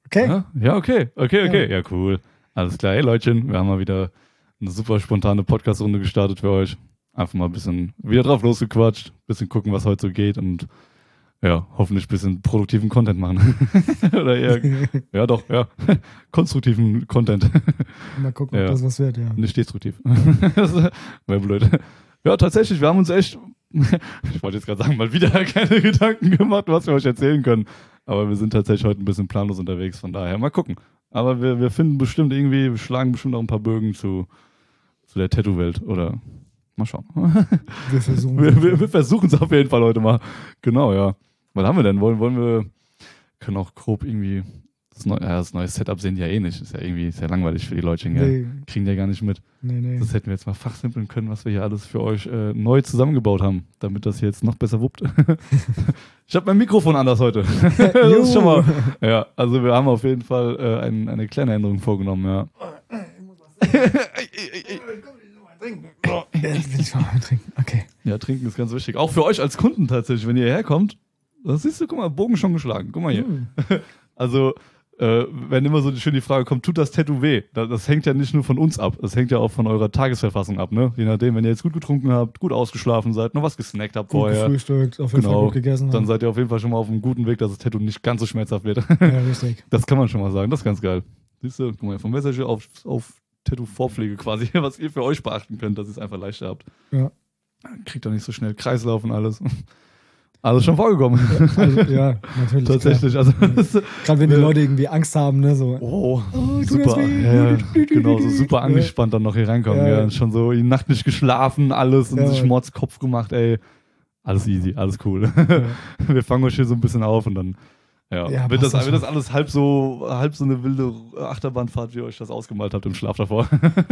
Okay. Ja, okay. Ja, cool. Alles klar. Hey Leutchen, wir haben mal wieder eine super spontane Podcast-Runde gestartet für euch. Einfach mal ein bisschen wieder drauf losgequatscht, ein bisschen gucken, was heute so geht und ja, hoffentlich ein bisschen produktiven Content machen. Oder eher, ja, konstruktiven Content. Mal gucken, ob das was wird, ja. Nicht destruktiv. Wäre blöd. Ja, tatsächlich, wir haben uns echt, ich wollte jetzt gerade sagen, mal wieder keine Gedanken gemacht, was wir euch erzählen können. Aber wir sind tatsächlich heute ein bisschen planlos unterwegs, von daher mal gucken. Aber wir finden bestimmt irgendwie, wir schlagen bestimmt auch ein paar Bögen zu der Tattoo-Welt oder mal schauen. Wir versuchen es auf jeden Fall heute mal. Genau, ja. Was haben wir denn? Können auch grob irgendwie das neue Setup sehen die ja eh nicht. Ist ja irgendwie sehr langweilig für die Leute. Nee. Kriegen die ja gar nicht mit. Nee. Das hätten wir jetzt mal fachsimpeln können, was wir hier alles für euch neu zusammengebaut haben, damit das hier jetzt noch besser wuppt. Ich habe mein Mikrofon anders heute. Das ist schon mal. Ja, also wir haben auf jeden Fall eine kleine Änderung vorgenommen, ja. Jetzt will ich mal trinken. Okay. Ja, trinken ist ganz wichtig. Auch für euch als Kunden tatsächlich, wenn ihr hierher kommt. Das siehst du, guck mal, Bogen schon geschlagen. Guck mal hier. Also, wenn immer so schön die Frage kommt, tut das Tattoo weh? Das hängt ja nicht nur von uns ab, das hängt ja auch von eurer Tagesverfassung ab, ne? Je nachdem, wenn ihr jetzt gut getrunken habt, gut ausgeschlafen seid, noch was gesnackt habt vorher. Gut gefrühstückt, auf jeden Fall gut gegessen. Dann seid ihr auf jeden Fall schon mal auf einem guten Weg, dass das Tattoo nicht ganz so schmerzhaft wird. Ja, richtig. Das kann man schon mal sagen, das ist ganz geil. Siehst du, guck mal, vom Message auf Tattoo-Vorpflege quasi, was ihr für euch beachten könnt, dass ihr es einfach leichter habt. Ja. Kriegt doch nicht so schnell Kreislauf und alles. Alles schon vorgekommen. Ja, natürlich. Tatsächlich. Also, gerade wenn die Leute irgendwie Angst haben, ne? So, super. Ja, genau, so super angespannt dann noch hier reinkommen. Ja. Schon so die Nacht nicht geschlafen, alles und sich Mordskopf gemacht, ey. Alles easy, alles cool. Ja. Wir fangen euch hier so ein bisschen auf und dann wird das alles halb so eine wilde Achterbahnfahrt, wie ihr euch das ausgemalt habt im Schlaf davor.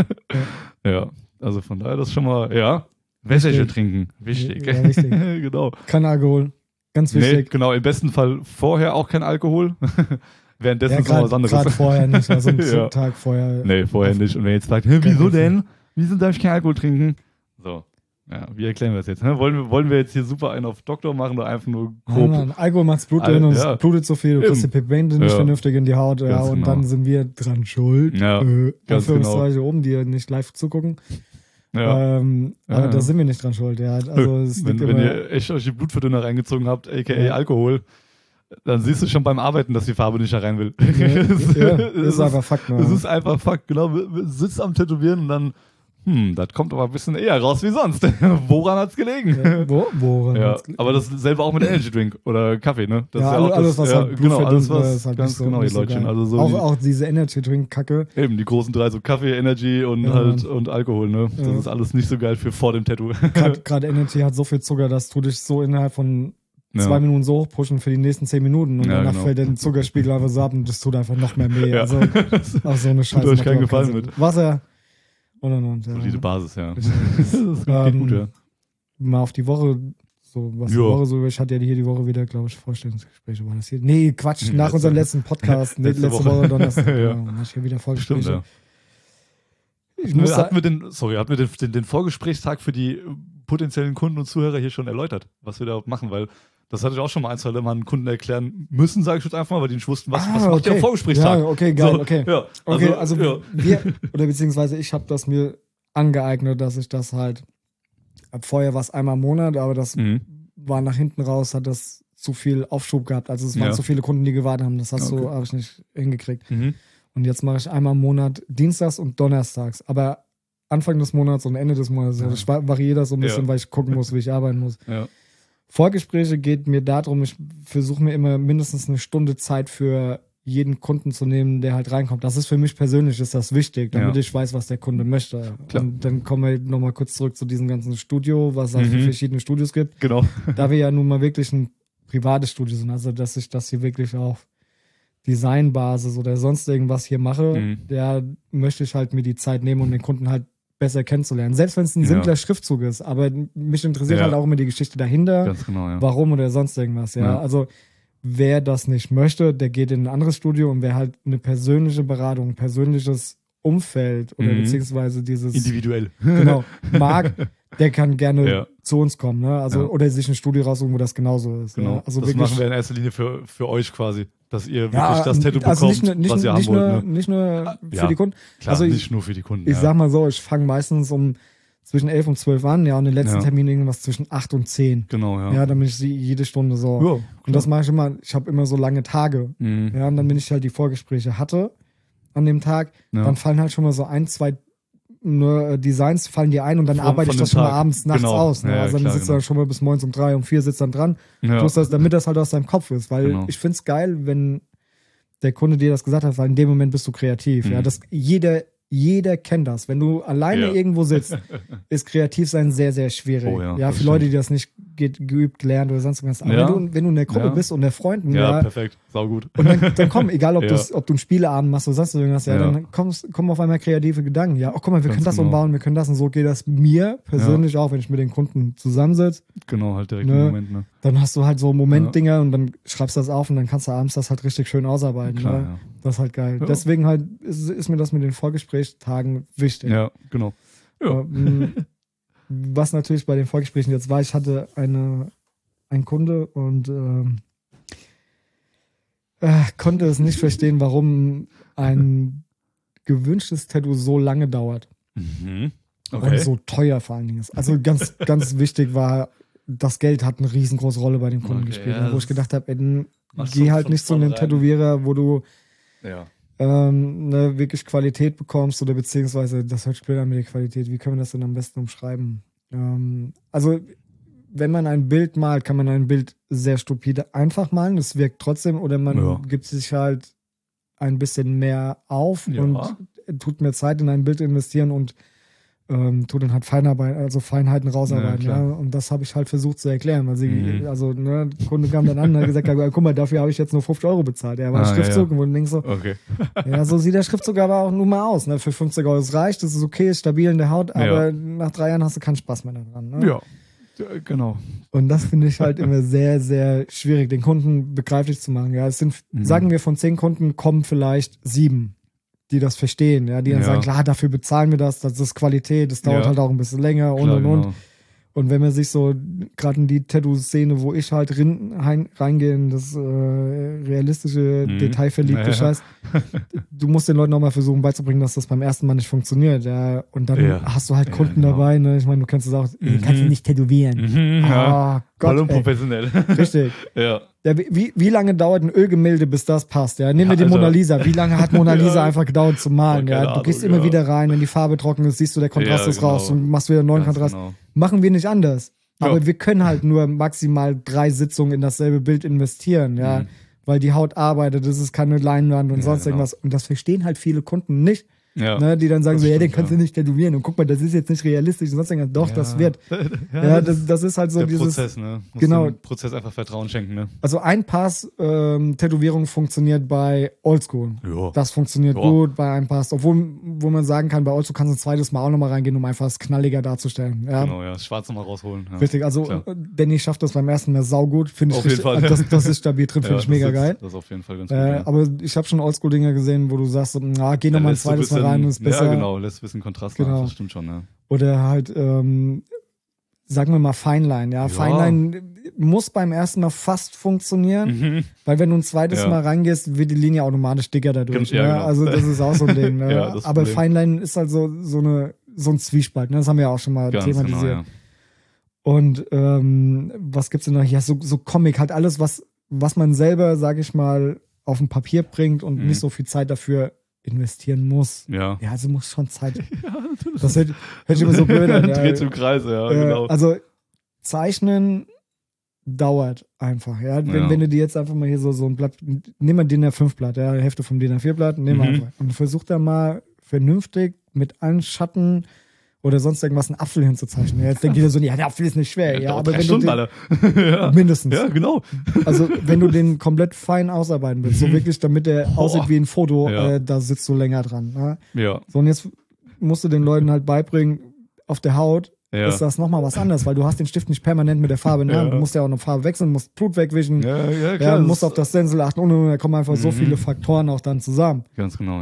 Ja, also von daher das schon mal, Wässerchen trinken, wichtig. Ja, wichtig. Genau. Kein Alkohol, ganz wichtig. Nee, genau, im besten Fall vorher auch kein Alkohol. Währenddessen ist noch was anderes. Gerade vorher nicht, also einen Tag vorher. Nee, vorher nicht. Und wenn ihr jetzt fragt, wieso denn? Wieso darf ich kein Alkohol trinken? So, ja, wie erklären wir das jetzt? Wollen wir jetzt hier super einen auf Doktor machen oder einfach nur grob? Nein, Alkohol macht's Blut drin und es blutet so viel, du kriegst die Pigmente nicht vernünftig in die Haut, und dann sind wir dran schuld. Ja, ganz genau. Oben, die nicht live zugucken. Ja. Aber da sind wir nicht dran schuld. Ja. Also, wenn ihr echt euch die Blutverdünner reingezogen habt, aka Alkohol, dann siehst du schon beim Arbeiten, dass die Farbe nicht da rein will. Das ist einfach Fakt. Das ist einfach Fakt, genau. Du sitzt am Tätowieren und dann, das kommt aber ein bisschen eher raus wie sonst. Woran hat's gelegen? Woran hat's gelegen? Aber das selber auch mit Energy Drink oder Kaffee, ne? Das ist auch alles, was halt genau, alles was, ist halt ganz so, genau, die Leutchen. Also so auch diese Energy Drink Kacke. Eben, die großen drei, so Kaffee, Energy und und Alkohol, ne? Das ist alles nicht so geil für vor dem Tattoo. Gerade Energy hat so viel Zucker, dass du dich so innerhalb von 2 Minuten so hochpushen für die nächsten 10 Minuten und danach fällt der Zuckerspiegel einfach so ab und das tut einfach noch mehr weh. Ja. Also, auch so eine Scheiße. Tut euch keinen Gefallen mit. Wasser und. Solide Basis, ja. Das geht gut, ja. Mal auf die Woche, die Woche so, ich hatte ja hier die Woche wieder, glaube ich, Vorstellungsgespräche. War das hier? Nee, Quatsch, nach unserem letzten Podcast, letzte Woche Donnerstag. Hatte ich hier wieder Vorgespräche. Stimmt, hatten wir den Vorgesprächstag für die potenziellen Kunden und Zuhörer hier schon erläutert, was wir da machen, weil das hatte ich auch schon mal 1, 2 Mal einen Kunden erklären müssen, sage ich jetzt einfach mal, weil die nicht wussten, was macht ihr am Vorgesprächstag? Ja, okay, geil, so, okay. Ja, wir, oder beziehungsweise ich habe das mir angeeignet, dass ich das halt, vorher war es einmal im Monat, aber das war nach hinten raus, hat das zu viel Aufschub gehabt, also es waren zu viele Kunden, die gewartet haben, das habe ich nicht hingekriegt. Und jetzt mache ich einmal im Monat dienstags und donnerstags, aber Anfang des Monats und Ende des Monats. Also ich variiere das so ein bisschen, weil ich gucken muss, wie ich arbeiten muss. Ja. Vorgespräche geht mir darum, ich versuche mir immer mindestens eine Stunde Zeit für jeden Kunden zu nehmen, der halt reinkommt. Das ist für mich persönlich ist das wichtig, damit ich weiß, was der Kunde möchte. Klar. Und dann kommen wir nochmal kurz zurück zu diesem ganzen Studio, was es halt für verschiedene Studios gibt. Genau. Da wir ja nun mal wirklich ein privates Studio sind, also dass ich das hier wirklich auf Designbasis oder sonst irgendwas hier mache, möchte ich halt mir die Zeit nehmen und den Kunden halt besser kennenzulernen. Selbst wenn es ein simpler Schriftzug ist. Aber mich interessiert halt auch immer die Geschichte dahinter. Ganz genau, warum oder sonst irgendwas. Ja. Also wer das nicht möchte, der geht in ein anderes Studio und wer halt eine persönliche Beratung, ein persönliches Umfeld oder beziehungsweise dieses... Individuell. Genau. Mag, der kann gerne zu uns kommen. Ne? Also, oder sich ein Studio raussuchen, wo das genauso ist. Genau. Ja? Also das wirklich, machen wir in erster Linie für euch quasi. dass ihr wirklich das Tattoo bekommt, was ihr haben wollt. Nicht nur für die Kunden. Klar, also nicht nur für die Kunden. Ich sag mal so, ich fange meistens zwischen 11 und 12 an, und den letzten Termin irgendwas zwischen 8 und 10. Genau, ja. Ja, dann bin ich jede Stunde so. Ja, und das mache ich immer, ich habe immer so lange Tage. Ja, und dann, wenn ich halt die Vorgespräche hatte an dem Tag, dann fallen halt schon mal so 1, 2 Designs fallen dir ein und dann arbeite ich das schon mal abends, nachts aus. Ne? Also dann sitzt du dann schon mal bis morgens um 3, um 4 sitzt dann dran. Ja. Damit das halt aus deinem Kopf ist. Weil ich finde es geil, wenn der Kunde dir das gesagt hat, weil in dem Moment bist du kreativ. Ja, jeder kennt das. Wenn du alleine irgendwo sitzt, ist kreativ sein sehr, sehr schwierig. Oh, ja, für Leute, die das nicht geübt, gelernt oder sonst was. Aber wenn du in der Gruppe bist und der Freunden. Ja, perfekt. Saugut. Und dann komm, egal ob du einen Spieleabend machst oder sonst irgendwas, dann kommen auf einmal kreative Gedanken. Ja, guck mal, wir können das umbauen, wir können das, und so geht das mir persönlich auch, wenn ich mit den Kunden zusammensitze. Genau, halt direkt im Moment, ne? Dann hast du halt so Momentdinger und dann schreibst du das auf und dann kannst du abends das halt richtig schön ausarbeiten. Klar, ne? Das ist halt geil. Deswegen halt ist mir das mit den Vorgesprächstagen wichtig. Ja, genau. Ja. Was natürlich bei den Vorgesprächen jetzt war, ich hatte einen Kunde und konnte es nicht verstehen, warum ein gewünschtes Tattoo so lange dauert. Okay. Und so teuer vor allen Dingen ist. Also ganz, ganz wichtig war, das Geld hat eine riesengroße Rolle bei den Kunden gespielt. Wo ich gedacht habe, geh halt nicht zu einem Tätowierer, wo du wirklich Qualität bekommst, oder beziehungsweise, das hört später mit der Qualität. Wie können wir das denn am besten umschreiben? Also, wenn man ein Bild malt, kann man ein Bild sehr stupide einfach malen. Das wirkt trotzdem, oder man gibt sich halt ein bisschen mehr auf und tut mehr Zeit in ein Bild investieren und tut dann halt Feinheiten rausarbeiten. Ja, und das habe ich halt versucht zu erklären. Der Kunde kam dann an und hat gesagt, guck mal, dafür habe ich jetzt nur 50 € bezahlt. Ja, war Schriftzug und denkst so, ja, so sieht der Schriftzug aber auch nun mal aus. Ne? Für 50 € es reicht, das ist okay, ist stabil in der Haut, aber nach 3 Jahren hast du keinen Spaß mehr daran. Ne? Ja, genau. Und das finde ich halt immer sehr, sehr schwierig, den Kunden begreiflich zu machen. Ja, es sind, sagen wir, von 10 Kunden kommen vielleicht 7. Die das verstehen, ja, die dann sagen, klar, dafür bezahlen wir das ist Qualität, das dauert halt auch ein bisschen länger und. Und wenn man sich so, gerade in die Tattoo-Szene, wo ich halt reingehe, in das realistische, detailverliebte Scheiß, du musst den Leuten auch mal versuchen beizubringen, dass das beim ersten Mal nicht funktioniert, ja. Und dann hast du halt Kunden dabei, ne? Ich meine, du kennst es auch, kannst du nicht tätowieren. Gott, voll unprofessionell. Richtig. Ja, wie lange dauert ein Ölgemälde, bis das passt? Ja? Nehmen wir die Mona Lisa. Wie lange hat Mona Lisa einfach gedauert zu malen? Ja? Du gehst immer wieder rein, wenn die Farbe trocken ist, siehst du, der Kontrast ist raus und machst wieder einen neuen Kontrast. Genau. Machen wir nicht anders. Aber wir können halt nur maximal 3 Sitzungen in dasselbe Bild investieren, ja. Weil die Haut arbeitet, das ist keine Leinwand und sonst irgendwas. Und das verstehen halt viele Kunden nicht. Ne, die dann sagen so, den kannst du nicht tätowieren und guck mal, das ist jetzt nicht realistisch und sonst irgendwas. Doch, das wird. Das ist halt so dieses Prozess, ne? Musst dem Prozess einfach Vertrauen schenken, ne? Also ein Pass Tätowierung funktioniert bei Oldschool. Das funktioniert gut bei einem Pass. Wo man sagen kann, bei Oldschool kannst du ein zweites Mal auch nochmal reingehen, um einfach es knalliger darzustellen. Ja? Genau, das Schwarz nochmal rausholen. Ja. Richtig, also Danny schafft das beim ersten Mal saugut, finde ich. Auf jeden Fall. Das ist stabil drin, finde ich mega geil. Das ist auf jeden Fall ganz gut. Aber ich habe schon Oldschool-Dinger gesehen, wo du sagst, geh nochmal ein zweites Mal rein und ist besser. Ja, genau, lässt ein bisschen Kontrast nach, das stimmt schon, ja. Oder halt, sagen wir mal Fineline, ja. Fineline muss beim ersten Mal fast funktionieren, weil wenn du ein zweites Mal reingehst, wird die Linie automatisch dicker dadurch. Ja, genau. Also das ist auch so ein Ding. Ne? Aber Fineline ist halt so ein Zwiespalt, ne? Das haben wir ja auch schon mal thematisiert. Genau, ja. Und was gibt's denn noch? Ja, so Comic, halt alles, was man selber, sag ich mal, auf ein Papier bringt und nicht so viel Zeit dafür investieren muss. Ja, also muss schon Zeit. Das hört sich immer so blöd an. Dreht im Kreis, genau. Also Zeichnen dauert einfach. Ja? Wenn du dir jetzt einfach mal hier so ein Blatt, nimm mal DIN A5-Blatt, Hälfte vom DIN A4-Blatt, nimm einfach. Und versuch da mal vernünftig mit allen Schatten oder sonst irgendwas einen Apfel hinzuzeichnen. Jetzt denkt jeder so, der Apfel ist nicht schwer. Ja, aber wenn du den, mindestens. Ja, genau. Also wenn du den komplett fein ausarbeiten willst, so wirklich, damit der aussieht wie ein Foto, da sitzt du länger dran. Ne? Ja. So, und jetzt musst du den Leuten halt beibringen, auf der Haut ist das nochmal was anderes, weil du hast den Stift nicht permanent mit der Farbe in der Hand. Du musst ja auch eine Farbe wechseln, musst Blut wegwischen, klar, musst auf das Stencil achten und da kommen einfach so viele Faktoren auch dann zusammen. Ganz genau,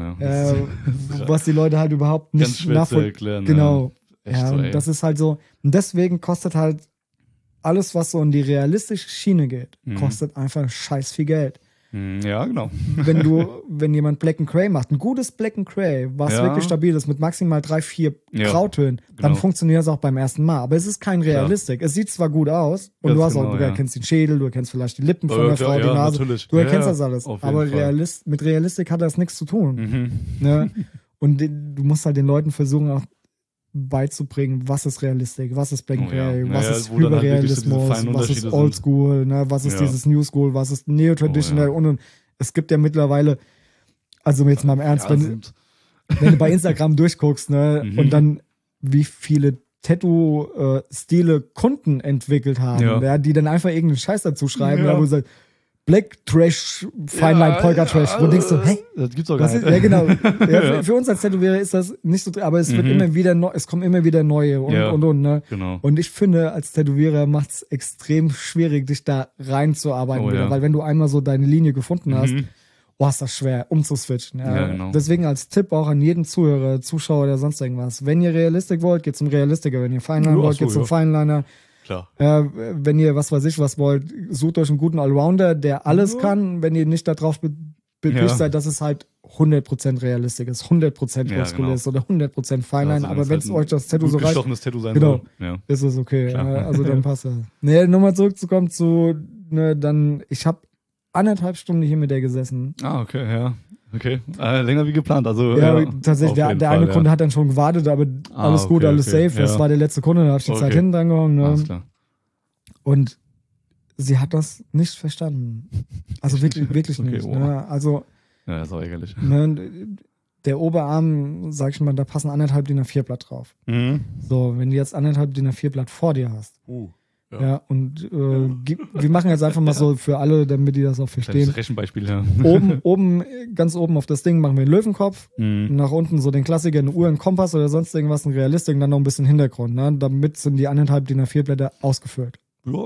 was die Leute halt überhaupt nicht nachvollziehen. Genau. Und das ist halt so, und deswegen kostet halt alles, was so in die realistische Schiene geht, kostet einfach scheiß viel Geld. Ja, genau. Wenn jemand Black and Grey macht, ein gutes Black and Grey, was wirklich stabil ist, mit maximal 3, 4 Grautönen, dann funktioniert das auch beim ersten Mal. Aber es ist kein Realistik. Es sieht zwar gut aus und du erkennst den Schädel, du erkennst vielleicht die Lippen von der Frau, die Nase. Natürlich. Du erkennst das alles. Aber mit Realistik hat das nichts zu tun. Ne? Und du musst halt den Leuten versuchen, auch beizubringen, was ist Realistik, was ist Black and Grey, was ist Hyperrealismus, halt was ist Oldschool, ne, was ist dieses New School, was ist Neo-Traditional und es gibt ja mittlerweile, also jetzt mal im Ernst, wenn du bei Instagram durchguckst, ne, und dann wie viele Tattoo-Stile Kunden entwickelt haben, die dann einfach irgendeinen Scheiß dazu schreiben, wo du sagst, Black Trash, Fineline, Polka Trash. Wo du denkst so, hey, das gibt's doch gar nicht. Ja, genau. Für uns als Tätowierer ist das nicht so, aber es wird immer wieder es kommen immer wieder neue und, ne? Genau. Und ich finde, als Tätowierer macht es extrem schwierig, dich da reinzuarbeiten wieder, weil wenn du einmal so deine Linie gefunden hast, ist das schwer, umzuswitchen. Ja, genau. Deswegen als Tipp auch an jeden Zuhörer, Zuschauer oder sonst irgendwas. Wenn ihr Realistik wollt, geht zum Realistiker. Wenn ihr Fineliner wollt, geht zum Fineliner. Klar. Wenn ihr was wollt, sucht euch einen guten Allrounder, der alles kann. Wenn ihr nicht darauf bepisst seid, dass es halt 100% realistisch ist, 100% Oldschool ist oder 100% Feinline. Aber wenn es euch das Tattoo so reicht, Tattoo sein soll. Ist es okay. Also dann passt das. Nee, nochmal zurückzukommen dann, ich habe 1,5 Stunden hier mit der gesessen. Okay, ja. Okay, länger wie geplant. Also, tatsächlich, der eine Kunde hat dann schon gewartet, aber alles gut, alles safe. Das war der letzte Kunde, da habe ich die Zeit hinten dran gehauen. Ne? Alles klar. Und sie hat das nicht verstanden. Also wirklich nicht. Ne? Also, ja, ist auch ärgerlich. Ne, der Oberarm, sag ich mal, da passen 1,5 DIN A4 Blatt drauf. So, wenn du jetzt 1,5 DIN A4 Blatt vor dir hast, ja, und wir machen jetzt einfach mal so für alle, damit die das auch verstehen. Das Rechenbeispiel, ja. Ganz oben auf das Ding machen wir einen Löwenkopf. Nach unten so den Klassiker, eine Uhr, einen Kompass oder sonst irgendwas, ein Realistik und dann noch ein bisschen Hintergrund. Ne? Damit sind die 1,5 DIN A4 Blätter ausgefüllt.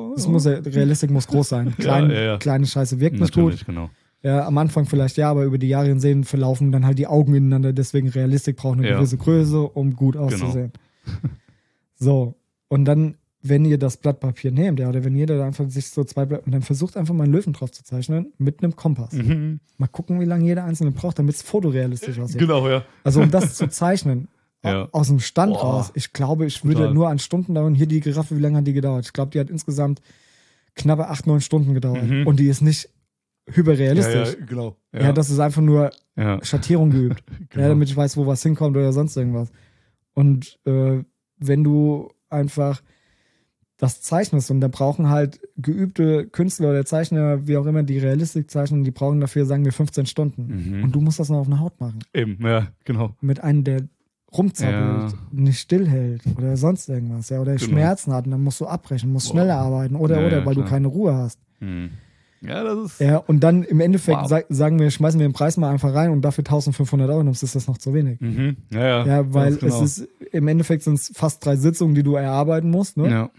Realistik muss groß sein. Kleine Scheiße wirkt nicht gut. Genau. Ja, am Anfang vielleicht aber über die Jahre hinsehen verlaufen dann halt die Augen ineinander. Deswegen Realistik braucht eine gewisse Größe, um gut auszusehen. Genau. So, und dann wenn ihr das Blatt Papier nehmt, oder wenn jeder einfach sich so 2 Blätter und dann versucht einfach mal einen Löwen drauf zu zeichnen mit einem Kompass. Mal gucken, wie lange jeder einzelne braucht, damit es fotorealistisch aussieht. Genau, ja. Also um das zu zeichnen, aus dem Stand raus, ich glaube, ich würde nur an Stunden dauern. Hier die Giraffe, wie lange hat die gedauert? Ich glaube, die hat insgesamt knappe 8, 9 Stunden gedauert. Und die ist nicht hyperrealistisch. Ja, genau. Ja, das ist einfach nur Schattierung geübt. Genau. Damit ich weiß, wo was hinkommt oder sonst irgendwas. Und wenn du einfach das zeichnest und da brauchen halt geübte Künstler oder Zeichner, wie auch immer, die Realistik zeichnen, die brauchen dafür, sagen wir, 15 Stunden. Und du musst das noch auf eine Haut machen. Eben, ja, genau. Mit einem, der rumzappelt, nicht stillhält oder sonst irgendwas, oder Schmerzen hat und dann musst du abbrechen, musst schneller arbeiten oder, weil du keine Ruhe hast. Ja, das ist... Ja, und dann im Endeffekt sagen wir, schmeißen wir den Preis mal einfach rein und dafür 1.500 Euro nimmst, ist das noch zu wenig. Ja, weil es ist, im Endeffekt sind es fast 3 Sitzungen, die du erarbeiten musst, ne? Ja.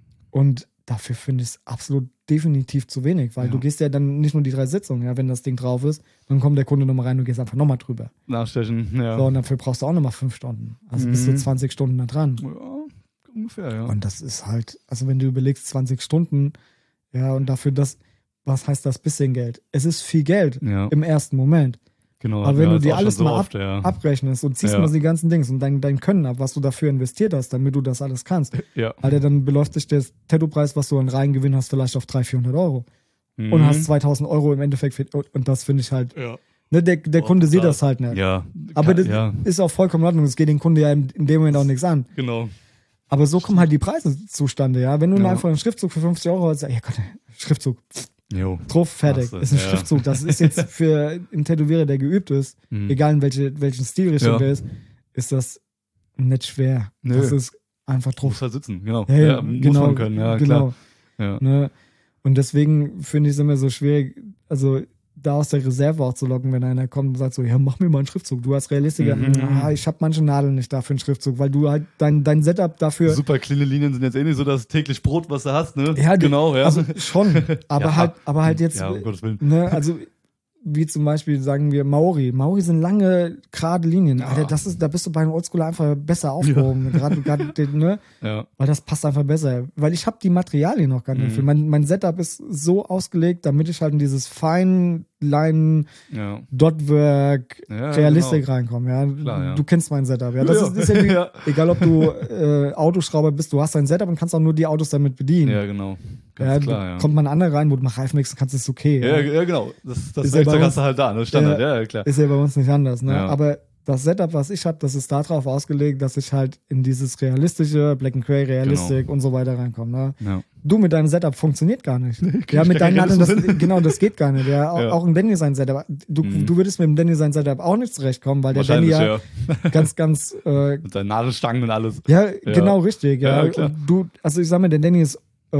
Und dafür finde ich es absolut definitiv zu wenig, weil du gehst ja dann nicht nur die 3 Sitzungen, wenn das Ding drauf ist, dann kommt der Kunde nochmal rein und gehst einfach nochmal drüber. Nachstechen, ja. So, und dafür brauchst du auch nochmal 5 Stunden. Also bist du 20 Stunden da dran. Ja, ungefähr, ja. Und das ist halt, also wenn du überlegst, 20 Stunden, und dafür was heißt das bisschen Geld? Es ist viel Geld im ersten Moment. Genau, aber wenn du dir alles so mal abrechnest und ziehst mal die ganzen Dings und dein Können ab, was du dafür investiert hast, damit du das alles kannst, Alter, dann beläuft sich der Tattoo-Preis, was du an Reingewinn hast, vielleicht auf 300-400 Euro. Und hast 2.000 Euro im Endeffekt. Und das finde ich halt, ne, der Kunde sieht das halt nicht. Ja. Aber das ist auch vollkommen in Ordnung. Es geht den Kunde ja in dem Moment auch nichts an. Genau. Aber so kommen halt die Preise zustande, ja. Wenn du einfach einen Schriftzug für 50 Euro hast, ja Gott, Schriftzug. Drauf, fertig. Ist ein Schriftzug. Das ist jetzt für einen Tätowierer, der geübt ist, egal in welchen Stilrichtung der ist das nicht schwer. Das ist einfach drauf. Muss halt sitzen, genau. Muss man können, klar. Ja. Ne? Und deswegen finde ich es immer so schwierig, also da aus der Reserve auch zu locken, wenn einer kommt und sagt so, ja, mach mir mal einen Schriftzug. Du als Realistiker, ich habe manche Nadeln nicht dafür einen Schriftzug, weil du halt dein Setup dafür... Super cleane Linien sind jetzt eh nicht so das täglich Brot, was du hast, ne? Ja, genau, ja. Also schon, aber halt jetzt... Ja, um Gottes Willen. Ne, also wie zum Beispiel, sagen wir, Maori. Maori sind lange, gerade Linien. Ja. Alter, da bist du bei einem Oldschooler einfach besser aufgehoben. Gerade, ne? Ja. Weil das passt einfach besser. Weil ich habe die Materialien noch gar nicht. Mein Setup ist so ausgelegt, damit ich halt in dieses feinen Line, Ja. Dotwork, Ja, Realistik genau. reinkommen. Ja? Klar, ja. Du kennst mein Setup. Ja? Das ist ja wie, Ja. egal ob du Autoschrauber bist, du hast dein Setup und kannst auch nur die Autos damit bedienen. Ja, genau. Ganz klar, ja. Kommt mal ein anderer rein, wo du mal Reifen wechseln kannst, ist okay. Ja, genau. Das Ist Werkzeug ja hast du halt da, ne? Standard, ja, klar. Ist ja bei uns nicht anders. Ne? Ja. Aber das Setup, was ich habe, das ist darauf ausgelegt, dass ich halt in dieses realistische, Black and Gray, Realistik und so weiter reinkomme. Ne? Ja. Du mit deinem Setup funktioniert gar nicht. Ja, mit deinem das geht gar nicht. Ja, auch ein Danny sein Setup. Du würdest mit dem Danny sein Setup auch nicht zurechtkommen, weil der Danny ja ganz mit seinen Nadelstangen und alles. Ja, genau, richtig. Ja. klar. Und also ich sag mal, der Danny ist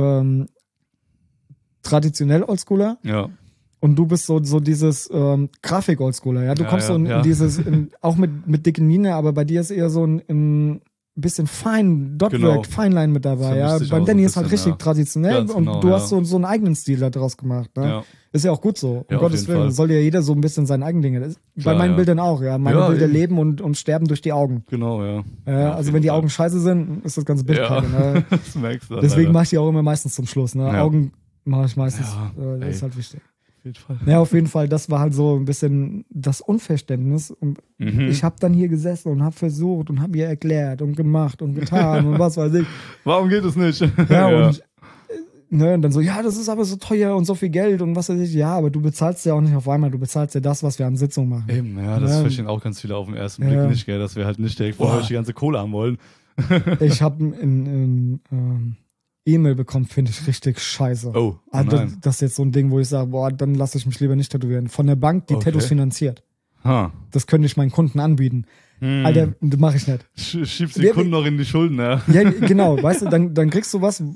traditionell Oldschooler. Ja. Und du bist so dieses Grafik-Oldschooler, ja. Du kommst so in dieses, auch mit dicken Mine, aber bei dir ist eher so ein bisschen Dotwork, Fineline mit dabei, ja. Beim Danny ist halt richtig traditionell ganz und du hast so einen eigenen Stil da draus gemacht, ne? Ja. Ist ja auch gut so. Um Gottes Willen. Soll ja jeder so ein bisschen sein eigen Ding. Bei meinen Bildern auch, ja. Meine Bilder leben und sterben durch die Augen. Genau, ja. Also wenn die Augen scheiße sind, ist das ganze Bild kacke, ne? Das merkst du. Deswegen mache ich die auch immer meistens zum Schluss, ne? Augen mache ich meistens. Das ist halt wichtig. Auf jeden Fall. Ja, auf jeden Fall. Das war halt so ein bisschen das Unverständnis. Und ich habe dann hier gesessen und habe versucht und habe ihr erklärt und gemacht und getan und was weiß ich. Warum geht es nicht? Ja, und dann so, ja, das ist aber so teuer und so viel Geld und was weiß ich. Ja, aber du bezahlst ja auch nicht auf einmal. Du bezahlst ja das, was wir an Sitzung machen. Eben, ja, das verstehen auch ganz viele auf den ersten Blick nicht, gell, dass wir halt nicht direkt vorher die ganze Kohle haben wollen. Ich habe E-Mail bekommen, finde ich richtig scheiße. Oh, also das ist jetzt so ein Ding, wo ich sage, boah, dann lasse ich mich lieber nicht tätowieren. Von der Bank, die Tattoos finanziert. Das könnte ich meinen Kunden anbieten. Alter, das mache ich nicht. Schiebst die Kunden noch in die Schulden, ja. Ja, genau, weißt du, dann kriegst du was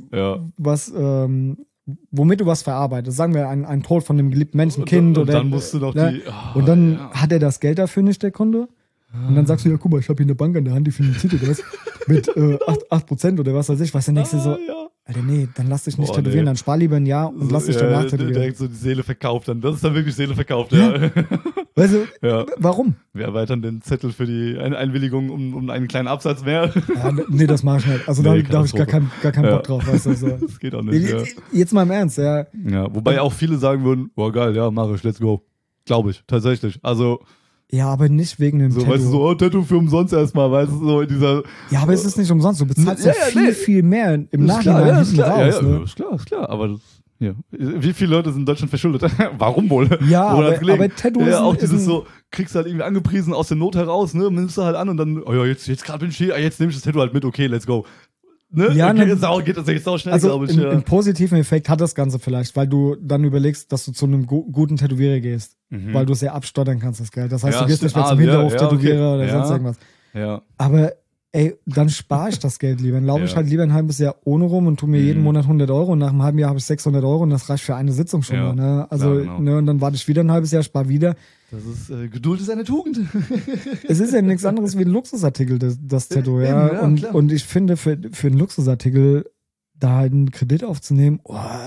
womit du was verarbeitest. Sagen wir ein Tod von einem geliebten Menschen, Kind und oder. Dann musst du noch und dann hat er das Geld dafür nicht, der Kunde. Und dann sagst du, ja, guck mal, ich habe hier eine Bank an der Hand, die finanziert oder was? Mit 8% oder was weiß ich. Was der nächste so, Alter, nee, dann lass dich nicht tätowieren, dann spar lieber ein Jahr und lass dich danach tätowieren. Direkt so die Seele verkauft dann. Das ist dann wirklich Seele verkauft, ja. Weißt du, warum? Wir erweitern den Zettel für die Einwilligung um einen kleinen Absatz mehr. Ja, nee, das mach ich nicht. Also da habe ich gar keinen Bock drauf, weißt du. So. Das geht auch nicht, Jetzt mal im Ernst, ja. Ja, wobei auch viele sagen würden, boah, geil, ja, mach ich, let's go. Glaube ich, tatsächlich. Also ja, aber nicht wegen dem so, Tattoo. Weißt du, so, Tattoo für umsonst erstmal, weißt du, so in dieser... Ja, aber es ist nicht umsonst, du bezahlst viel mehr im Nachhinein hinten raus. Ne? Ist klar, aber wie viele Leute sind in Deutschland verschuldet? Warum wohl? Ja, aber Tattoo ist auch dieses so, kriegst du halt irgendwie angepriesen aus der Not heraus, ne, nimmst du halt an und dann, oh ja, jetzt gerade bin ich hier, jetzt nehme ich das Tattoo halt mit, okay, let's go. Ne? Ja, okay, geht das jetzt auch schnell, also glaube ich. Einen positiven Effekt hat das Ganze vielleicht, weil du dann überlegst, dass du zu einem guten Tätowierer gehst, weil du es ja abstottern kannst, das Geld. Das heißt, du gehst nicht mehr zum Hinterhof-Tätowierer oder sonst irgendwas. Ja. Aber ey, dann spare ich das Geld lieber. Dann laufe ich halt lieber ein halbes Jahr ohne rum und tue mir jeden Monat 100 Euro und nach einem halben Jahr habe ich 600 Euro und das reicht für eine Sitzung schon mal. Ne? Also, klar, genau. Ne, und dann warte ich wieder ein halbes Jahr, spare wieder. Das ist, Geduld ist eine Tugend. Es ist ja nichts anderes wie ein Luxusartikel, das Tattoo, ja. Und ich finde, für einen Luxusartikel da halt einen Kredit aufzunehmen,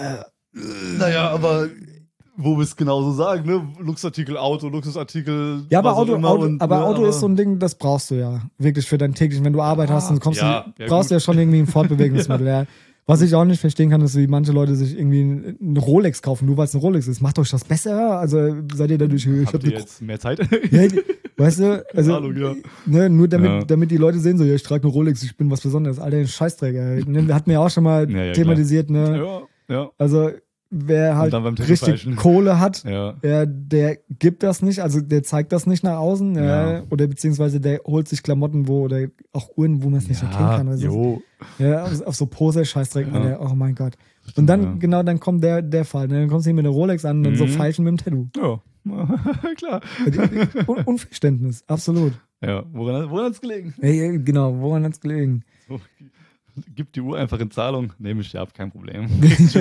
naja, aber wo wir es genauso sagen, ne? Luxusartikel Auto, Luxusartikel. Ja, aber Auto ist so ein Ding, das brauchst du ja. Wirklich für dein täglichen, wenn du Arbeit hast, dann brauchst du ja schon irgendwie ein Fortbewegungsmittel, ja. Was ich auch nicht verstehen kann, ist, wie manche Leute sich irgendwie eine Rolex kaufen, nur weil es eine Rolex ist. Macht euch das besser? Also seid ihr dadurch... Habt ihr jetzt mehr Zeit? Ja, weißt du? Also, Ahnung, ja. Ne, nur damit die Leute sehen, so, ja, ich trage eine Rolex, ich bin was Besonderes. Alter, ein Scheißträger. Ne, hatten wir ja auch schon mal thematisiert. Ne? Ja. Also wer halt richtig Kohle hat, der gibt das nicht, also der zeigt das nicht nach außen, oder beziehungsweise der holt sich Klamotten, oder auch Uhren, wo man es nicht erkennen kann. Also auf so Poser-Scheißdreck, oh mein Gott. Und dann, dann kommt der Fall, ne? Dann kommst du hier mit einer Rolex an und dann so feilschen mit dem Tattoo. Ja, klar. Unverständnis, absolut. Ja, woran hat es gelegen? Ja, genau, woran hat es gelegen? So. Gib die Uhr einfach in Zahlung, nehme ich dir ab, kein Problem. Kriegst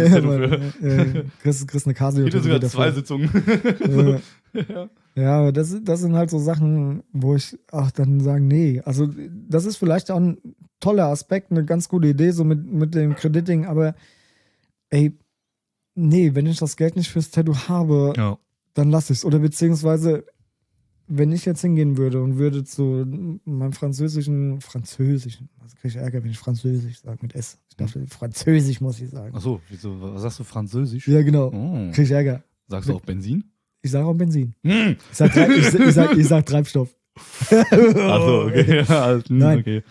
eine Casio. Gibt sogar 2 Sitzungen. Ja, aber das sind halt so Sachen, wo ich auch dann sage, nee, also das ist vielleicht auch ein toller Aspekt, eine ganz gute Idee, so mit dem Krediting, aber ey, nee, wenn ich das Geld nicht fürs Tattoo habe, dann lass ich's. Oder beziehungsweise, wenn ich jetzt hingehen würde und würde zu meinem Französischen, also kriege ich Ärger, wenn ich Französisch sage mit S. Ich dachte, Französisch muss ich sagen. Achso, wieso, was sagst du, Französisch? Ja, genau. Kriege ich Ärger. Sagst du auch Benzin? Ich sage auch Benzin. Hm. Ich sag Treibstoff. Achso, okay. Ja, Nein. Okay.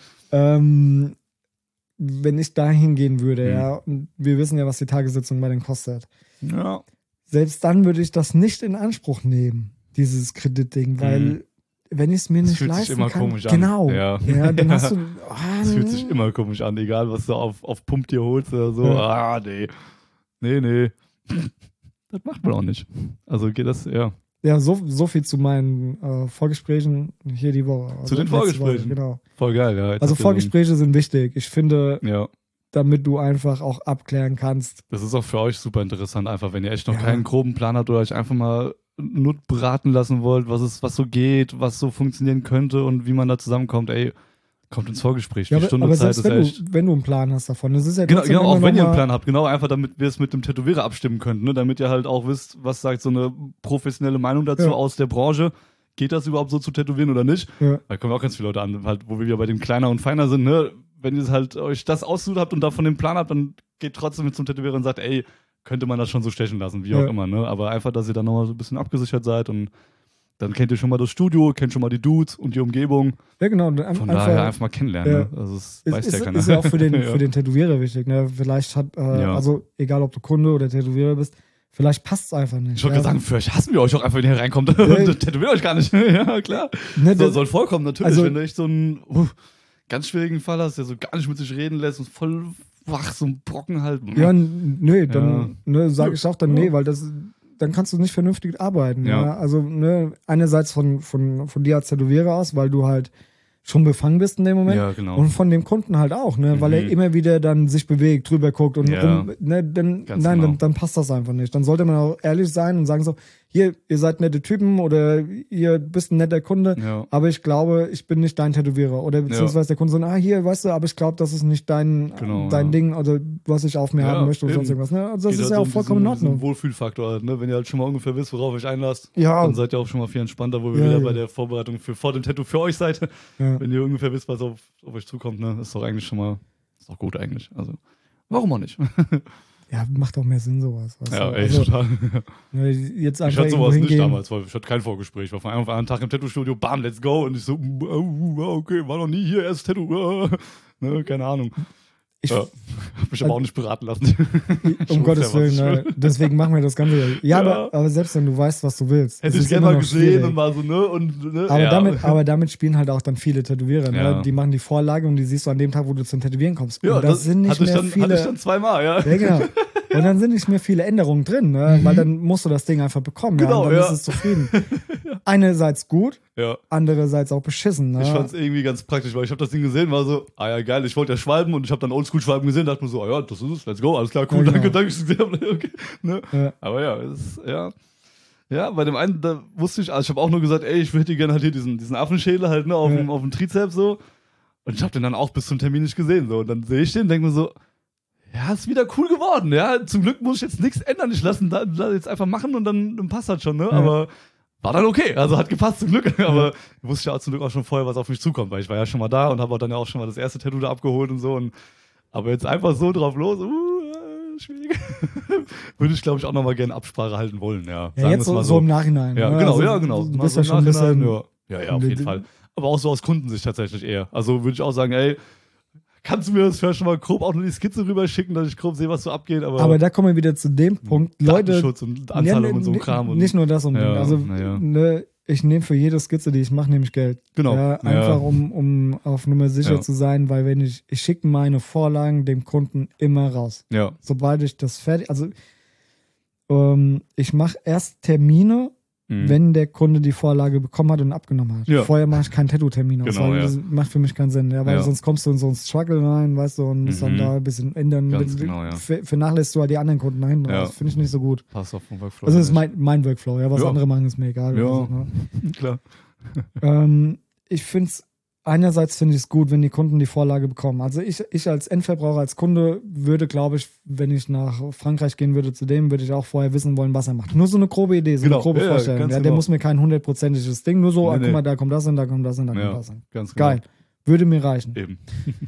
Wenn ich da hingehen würde, ja, und wir wissen ja, was die Tagessitzung bei denen kostet. Ja. Selbst dann würde ich das nicht in Anspruch nehmen, dieses Kreditding, weil wenn ich es mir nicht leisten kann. Das fühlt sich immer komisch an. Genau. Ja, dann hast du. Das fühlt sich immer komisch an, egal was du auf Pump dir holst oder so. Ja. Nee. Das macht man auch nicht. Also geht das, ja. Ja, so viel zu meinen Vorgesprächen hier die Woche. Also zu den Vorgesprächen? Woche, genau. Voll geil, ja. Also Vorgespräche sind wichtig. Ich finde, ja. damit du einfach auch abklären kannst. Das ist auch für euch super interessant, einfach wenn ihr echt noch keinen groben Plan habt oder euch einfach mal nur beraten lassen wollt, was so geht, was so funktionieren könnte und wie man da zusammenkommt, ey, kommt ins Vorgespräch. Die Stunde aber Zeit selbst ist echt. wenn du einen Plan hast davon, das ist ja genau, auch wenn ihr einen Plan habt, genau, einfach damit wir es mit dem Tätowierer abstimmen könnt, ne? Damit ihr halt auch wisst, was sagt so eine professionelle Meinung dazu aus der Branche. Geht das überhaupt so zu tätowieren oder nicht? Ja. Da kommen auch ganz viele Leute an, halt, wo wir wieder bei dem Kleiner und Feiner sind, ne? Wenn ihr halt euch das ausgesucht habt und davon den Plan habt, dann geht trotzdem mit zum Tätowierer und sagt, ey, könnte man das schon so stechen lassen, wie auch immer, ne? Aber einfach, dass ihr dann nochmal so ein bisschen abgesichert seid und dann kennt ihr schon mal das Studio, kennt schon mal die Dudes und die Umgebung. Ja, genau. Von daher einfach mal kennenlernen. Ne? Also das weiß ja keiner. Ist ja auch für den Tätowierer wichtig. Ne? Vielleicht hat, also egal ob du Kunde oder Tätowierer bist, vielleicht passt es einfach nicht. Ich wollte gerade sagen, vielleicht hassen wir euch auch einfach, wenn ihr hier reinkommt und tätowiert euch gar nicht. Ja, klar. Ne, soll vorkommen, natürlich. Also, wenn du echt so einen ganz schwierigen Fall hast, der so gar nicht mit sich reden lässt und voll wach so einen Brocken halten. Ja, nee, dann sage ich auch dann nee, weil dann kannst du nicht vernünftig arbeiten. Ja. Also einerseits von dir als Tätowierer aus, weil du halt schon befangen bist in dem Moment. Ja, genau. Und von dem Kunden halt auch, ne? Weil er immer wieder dann sich bewegt, drüber guckt und dann passt das einfach nicht. Dann sollte man auch ehrlich sein und sagen so, hier, ihr seid nette Typen oder ihr bist ein netter Kunde, aber ich glaube, ich bin nicht dein Tätowierer. Oder beziehungsweise der Kunde so, hier, weißt du, aber ich glaube, das ist nicht dein Ding oder was ich auf mir haben möchte oder sonst irgendwas. Ne? Also das ist ja auch vollkommen in Ordnung. Ein Wohlfühlfaktor, ne? Wenn ihr halt schon mal ungefähr wisst, worauf ihr euch einlasst, dann seid ihr auch schon mal viel entspannter, wo wir wieder bei der Vorbereitung vor dem Tattoo für euch seid. Ja. Wenn ihr ungefähr wisst, was auf euch zukommt, ne? Ist doch eigentlich schon mal, ist doch gut eigentlich. Also, warum auch nicht? Ja, macht auch mehr Sinn sowas. Ja, ey, total. Jetzt einfach ich hatte sowas nicht damals, weil ich hatte kein Vorgespräch. Ich war von einem auf einen Tag im Tattoo-Studio, bam, let's go. Und ich so, okay, war noch nie hier, erstes Tattoo. Ne, keine Ahnung. Ich hab mich aber auch nicht beraten lassen. Um Gottes Willen, ne? Deswegen machen wir das Ganze. Ja, aber selbst wenn du weißt, was du willst. Hätte ich gerne mal gesehen und mal so, ne? Aber damit spielen halt auch dann viele Tätowierer, ne? Die machen die Vorlage und die siehst du an dem Tag, wo du zum Tätowieren kommst. Ja, und das sind nicht mehr viele. Hatte ich dann zweimal, ja. Ja, genau. Und dann sind nicht mehr viele Änderungen drin, ne? Weil dann musst du das Ding einfach bekommen, genau, und dann ist es zufrieden. Einerseits gut, ja. Andererseits auch beschissen. Ne? Ich fand es irgendwie ganz praktisch, weil ich habe das Ding gesehen, war so, ja geil, ich wollte ja schwalben und ich habe dann Oldschool-Schwalben gesehen, dachte mir so, ja, das ist es, let's go, alles klar, cool, ja, genau. danke, ich gesehen habe. Okay, ne? Ja. Aber ja, ja, bei dem einen, da wusste ich, also ich habe auch nur gesagt, ey, ich hätte gerne halt hier diesen Affenschädel halt, ne, auf dem Trizeps so. Und ich habe den dann auch bis zum Termin nicht gesehen, so. Und dann sehe ich den, denke mir so, ja, ist wieder cool geworden, ja. Zum Glück muss ich jetzt nichts ändern, ich lasse ihn da jetzt einfach machen und dann passt das schon, ne. Ja. Aber war dann okay, also hat gepasst zum Glück. Aber ich wusste ja zum Glück auch schon vorher, was auf mich zukommt, weil ich war ja schon mal da und habe dann ja auch schon mal das erste Tattoo da abgeholt und so. Aber jetzt einfach so drauf los, schwierig. Würde ich, glaube ich, auch nochmal gerne Absprache halten wollen, ja. Ja, jetzt so im Nachhinein. Ja, ne? genau, also, ja, genau. Du bist ja schon ein bisschen... Ja, auf jeden Fall. Aber auch so aus Kundensicht tatsächlich eher. Also würde ich auch sagen, ey, kannst du mir das vielleicht schon mal grob auch nur die Skizze rüberschicken, dass ich grob sehe, was so abgeht. Aber da kommen wir wieder zu dem Punkt, Leute... Datenschutz und Anzahlung und so ein Kram. Nicht nur das unbedingt. Also, ne, ich nehme für jede Skizze, die ich mache, nehme ich Geld. Genau. Ja, einfach, um auf Nummer sicher zu sein, weil wenn ich schicke meine Vorlagen dem Kunden immer raus. Ja. Sobald ich das fertig, also ich mache erst Termine, wenn der Kunde die Vorlage bekommen hat und abgenommen hat. Ja. Vorher mache ich keinen Tattoo-Termin aus, weil das macht für mich keinen Sinn. Ja, weil sonst kommst du in so einen Struggle rein, weißt du, und musst dann da ein bisschen ändern. Ganz genau, ja. Vernachlässigst du halt die anderen Kunden dahin. Ja. Das finde ich nicht so gut. Passt auf den Workflow. Also das ist mein Workflow. Ja, was andere machen, ist mir egal. Ja, also, ne? Klar. Ich finde es einerseits finde ich es gut, wenn die Kunden die Vorlage bekommen. Also ich als Endverbraucher, als Kunde würde, glaube ich, wenn ich nach Frankreich gehen würde zu dem, würde ich auch vorher wissen wollen, was er macht. Nur so eine grobe Idee, so eine grobe Vorstellung. Ja, der muss mir kein 100%iges Ding, nur so, guck mal, da kommt das und da kommt das und da kommt das. Ganz geil. Würde mir reichen. Eben.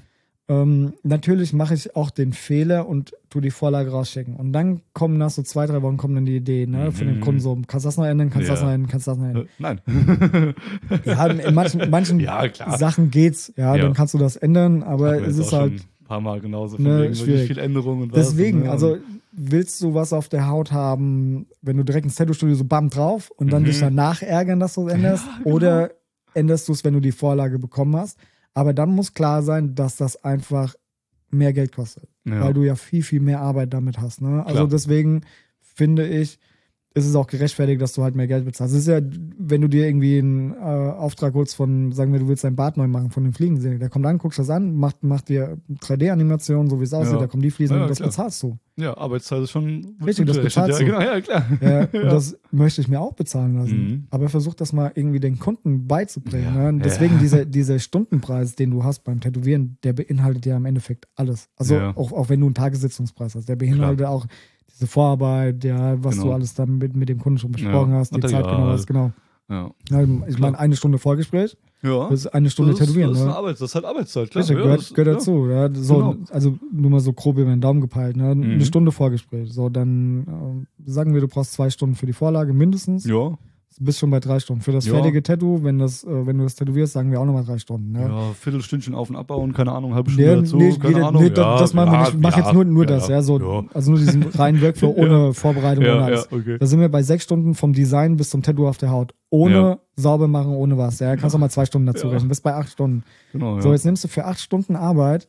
Natürlich mache ich auch den Fehler und tu die Vorlage rausschicken. Und dann kommen nach so 2-3 Wochen kommen dann die Ideen, ne, von den Kunden so, kannst du das noch ändern, kannst du das noch ändern, kannst du das noch ändern. Nein. Ja, in manchen Ja, klar. Sachen geht's, ja, dann kannst du das ändern, aber Hatten wir es jetzt ist auch halt schon ein paar Mal genauso von ne, wegen schwierig. viel Änderungen und Deswegen, was. Ne? also willst du was auf der Haut haben, wenn du direkt ins Tattoo-Studio so bam drauf und dann dich danach ärgern, dass du es änderst, genau. oder änderst du es, wenn du die Vorlage bekommen hast. Aber dann muss klar sein, dass das einfach mehr Geld kostet, weil du ja viel, viel mehr Arbeit damit hast. Ne? Also deswegen finde ich, ist es auch gerechtfertigt, dass du halt mehr Geld bezahlst. Es ist ja, wenn du dir irgendwie einen Auftrag holst von, sagen wir, du willst dein Bad neu machen von den Fliegen, der kommt an, guckst das an, macht dir 3D-Animation, so wie es aussieht, da kommen die Fliesen und das bezahlst du. Ja, Arbeitszeit ist schon richtig, das bezahlst du. Genau, ja, klar. Ja, und das möchte ich mir auch bezahlen lassen. Aber versuch das mal irgendwie den Kunden beizubringen. Ne? Deswegen dieser Stundenpreis, den du hast beim Tätowieren, der beinhaltet ja im Endeffekt alles. Also auch wenn du einen Tagessitzungspreis hast, der beinhaltet auch diese Vorarbeit, was du alles dann mit dem Kunden schon besprochen hast, die Zeit genau. Ja. Ich meine, 1 Stunde Vorgespräch, das ist 1 Stunde Tätowieren. Das ist halt Arbeitszeit, klar. Richtig, gehört dazu. Ja. So, also nur mal so grob über den Daumen gepeilt. Ne? 1 Stunde Vorgespräch. So, dann sagen wir, du brauchst 2 Stunden für die Vorlage mindestens. Ja. Du bist schon bei 3 Stunden. Für das fertige Tattoo, wenn du das tätowierst, sagen wir auch nochmal 3 Stunden. Ne? Ja, Viertelstündchen auf- und abbauen, keine Ahnung, halbe Stunde dazu, keine Ahnung. Nee, das machen wir nicht. Ich mach jetzt nur das. Ja, so, also nur diesen reinen Workflow ohne Vorbereitung. Ohne alles. Okay. Da sind wir bei 6 Stunden vom Design bis zum Tattoo auf der Haut. Ohne sauber machen, ohne was. Ja, kannst auch mal 2 Stunden dazu rechnen. Bis bei 8 Stunden. Genau, So, jetzt nimmst du für 8 Stunden Arbeit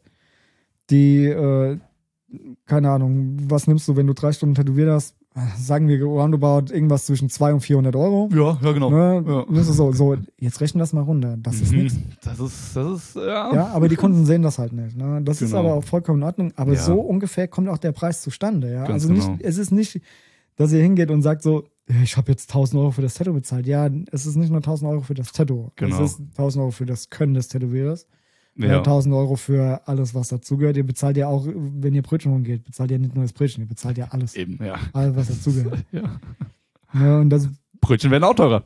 die, keine Ahnung, was nimmst du, wenn du 3 Stunden tätowiert hast? Sagen wir roundabout irgendwas zwischen 200 und 400 Euro. Ja, genau. Ne? Ja. So, jetzt rechnen das mal runter. Das ist nichts. Das ist, ja. Ja, aber die Kunden sehen das halt nicht. Ne? Das ist aber auch vollkommen in Ordnung. Aber so ungefähr kommt auch der Preis zustande. Ja? Ganz Also es ist nicht, dass ihr hingeht und sagt so, ich habe jetzt 1.000 Euro für das Tattoo bezahlt. Ja, es ist nicht nur 1.000 Euro für das Tattoo. Genau. Es ist 1.000 Euro für das Können des Tätowierers. Ja. 1.000 Euro für alles, was dazugehört. Ihr bezahlt ja auch, wenn ihr Brötchen holen geht, bezahlt ihr nicht nur das Brötchen, ihr bezahlt ja alles. Eben, ja. Alles, was dazugehört. Ja. Und das Brötchen werden auch teurer.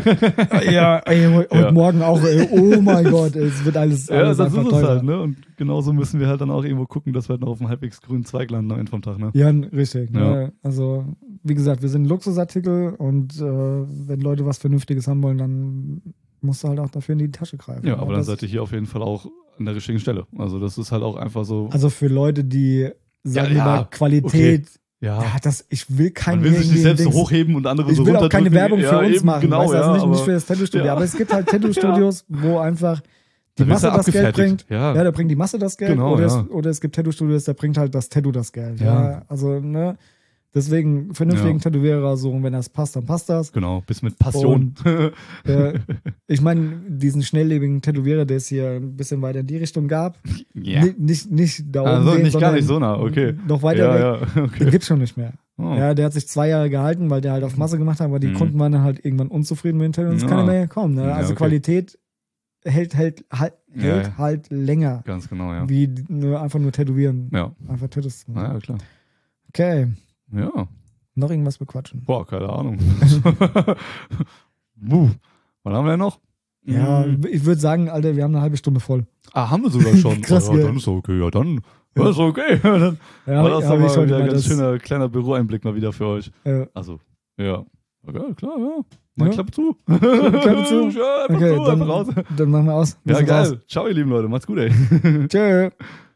ja, heute Morgen auch, oh mein Gott, es wird alles das einfach ist teurer. es halt, ne? Und genauso müssen wir halt dann auch irgendwo gucken, dass wir halt noch auf einem halbwegs grünen Zweig landen am Ende vom Tag, ne? Ja, richtig. Ja. Ne? Also, wie gesagt, wir sind ein Luxusartikel und wenn Leute was Vernünftiges haben wollen, dann musst du halt auch dafür in die Tasche greifen. Ja, aber dann seid ihr hier auf jeden Fall auch an der richtigen Stelle. Also das ist halt auch einfach so. Also für Leute, die, sagen wir mal, Qualität. Okay. Ja, ich will keinen. Man will sich nicht selbst so hochheben und andere so Ich will auch keine Werbung für uns eben, machen. Genau, weißt du? Also ja, nicht für das Tattoo-Studio. ja. Aber es gibt halt Tattoo-Studios, wo einfach die Da wirst Masse du das Geld abgefertigt. bringt. Ja. Da bringt die Masse das Geld. Genau, oder es gibt Tattoo-Studios, da bringt halt das Tattoo das Geld. Ja. Also, ne? Deswegen vernünftigen Tätowierer suchen, wenn das passt, dann passt das. Genau, bis mit Passion. Ich meine, diesen schnelllebigen Tätowierer, der es hier ein bisschen weiter in die Richtung gab, Ja. nicht da oben. Also sehen, nicht gar sondern nicht so nah, okay. Noch weiter weg. Ja, okay. Den gibt's schon nicht mehr. Oh. Ja, der hat sich 2 Jahre gehalten, weil der halt auf Masse gemacht hat, aber die Kunden waren dann halt irgendwann unzufrieden mit dem Tattoo und es kann nicht mehr kommen. Ne? Also okay. Qualität hält halt länger. Ganz genau, ja. Wie einfach nur tätowieren. Ja. Einfach Tattoos. Ja, klar. Okay. Ja. Noch irgendwas bequatschen? Boah, keine Ahnung. Was haben wir denn noch? Ja, ich würde sagen, Alter, wir haben eine halbe Stunde voll. Ah, haben wir sogar schon. Krass, ja, dann ist okay. Ja, dann ist okay. Dann war das aber wieder ein ganz schöner kleiner Büroeinblick mal wieder für euch. Also, ja. Okay, klar, ja. Mal Klappe zu. Klappe zu. Ja, okay, so, dann, raus. Dann machen wir aus. Ja, geil. Ciao, ihr lieben Leute. Macht's gut, ey. Tschö.